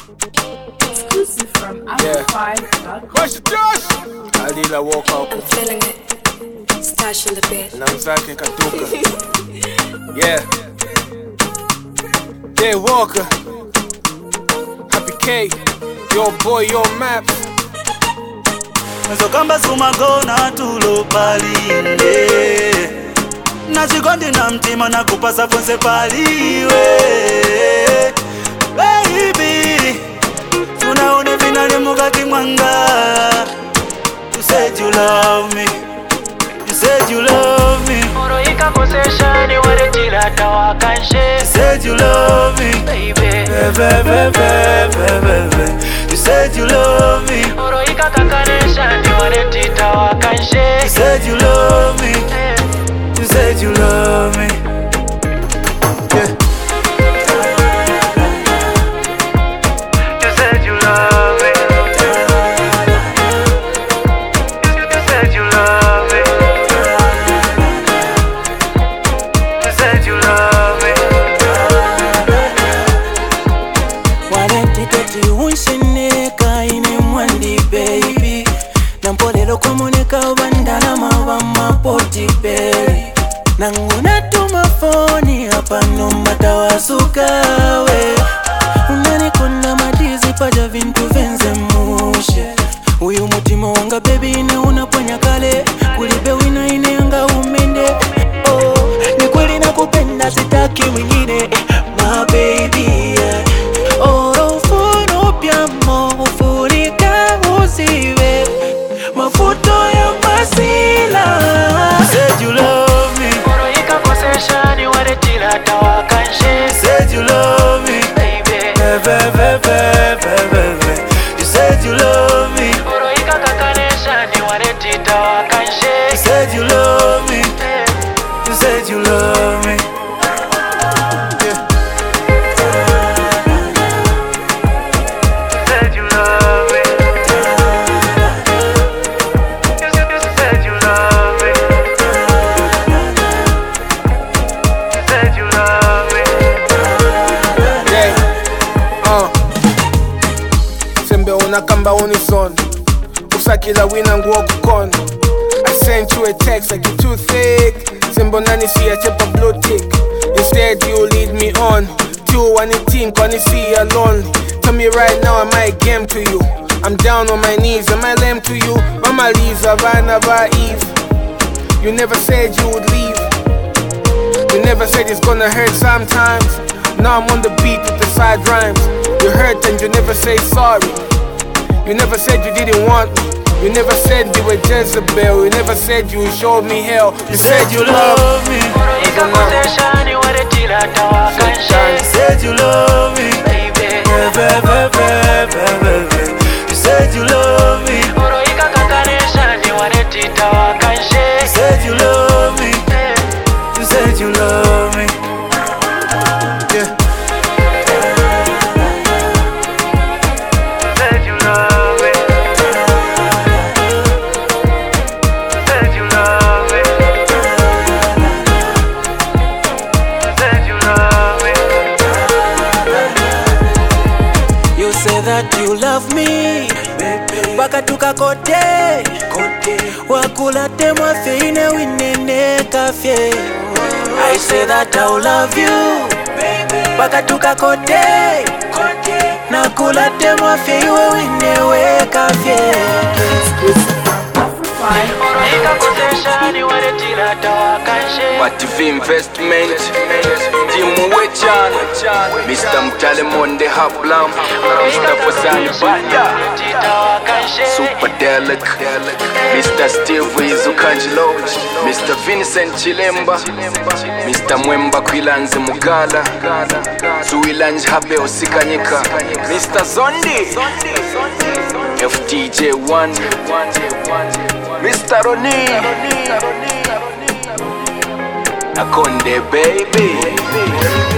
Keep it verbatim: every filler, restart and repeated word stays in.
Exclusive from Amplify dot com. What's the Josh? I did a walk out. I'm feeling it. Stash in the bed. And I'm Zaki Katuka. Yeah. Jay Walker. Happy K. Your boy, your maps. Mezokamba sumagona tulo palinde Nachikondi na mtima na kupasa fonse paliwe Baby Tunaone finale mugati mwanga You said you love me You said you love me Moro ika kosesha ni wale jilata wakanshe You said you love me Baby Baby, baby, baby You said you love me Moro ika kakanesha ni wale tita wakanshe You said you love me You said you love me Yeah You said you love me You said you love me You said you love me Wanetiteti unshineka ine mwandi baby Nampolelo kwa moneka ubandana mawa mapoti baby Nanguna tuma foni hapa no matawasukawe Unani kuna madizi paja vintu venze mushe Uyu mutima wanga baby ine unaponya kale Kulibe wina ine yanga umende Oh, ni kweli nakupenda sitaki mwingine My baby yeah. Oro ufuno piamo ufurika usiwe Mafuto ya masila You said you love me Moro ika kosesha ni wale jilata wakanshe You said you love me Baby Baby, baby, baby You said you love me Moro ika kakanesha ni wale tita wakanshe You said you love me You said you love me Yeah You said you love me You said you love me You said you love me Yeah. Uh. Sembe unakamba unison. Usakila wina nguo kukon. I sent you a text like you too thick. Sembo nani see a chepa blue tick. Instead you lead me on. Two one think when you see alone. Tell me right now am I a game to you? I'm down on my knees, am I lame to you? Mama Lisa, Vanava Eve. You never said you would leave. You never said it's gonna hurt sometimes. Now I'm on the beat with the side rhymes. You hurt and you never say sorry. You never said you didn't want me. You never said you were Jezebel. You never said you showed me hell. You, You said you love me Moro ika kosesha ni wale jilata wakanshe You said you love me Baby Baby, baby, baby You said you love me Moro ika kakanesha ni wale tita wakanshe You said you love me You said you love me Yeah You said you love me You said you love me You said you love me You say that you love me Baka tukakote Wakula temwa feine winene kafye I say that I love you Baka tukakote Nakula temwa feiwe winewe kafye Exclusive from Amplify. Moro ika kosesha ni wale jilata wakanshe Mativi Investment Timu Wechan Mister Mtale Monde Hablam Mister Fosani Banda tita wakanshe Superdelic Mister Steve Izukanjilo Mister Vincent Chilemba Mister Mwemba Kwilanzi Mugala Zuilanji Habe Osikanyika Mister Zondi F T J one Mister Roni Akonde baby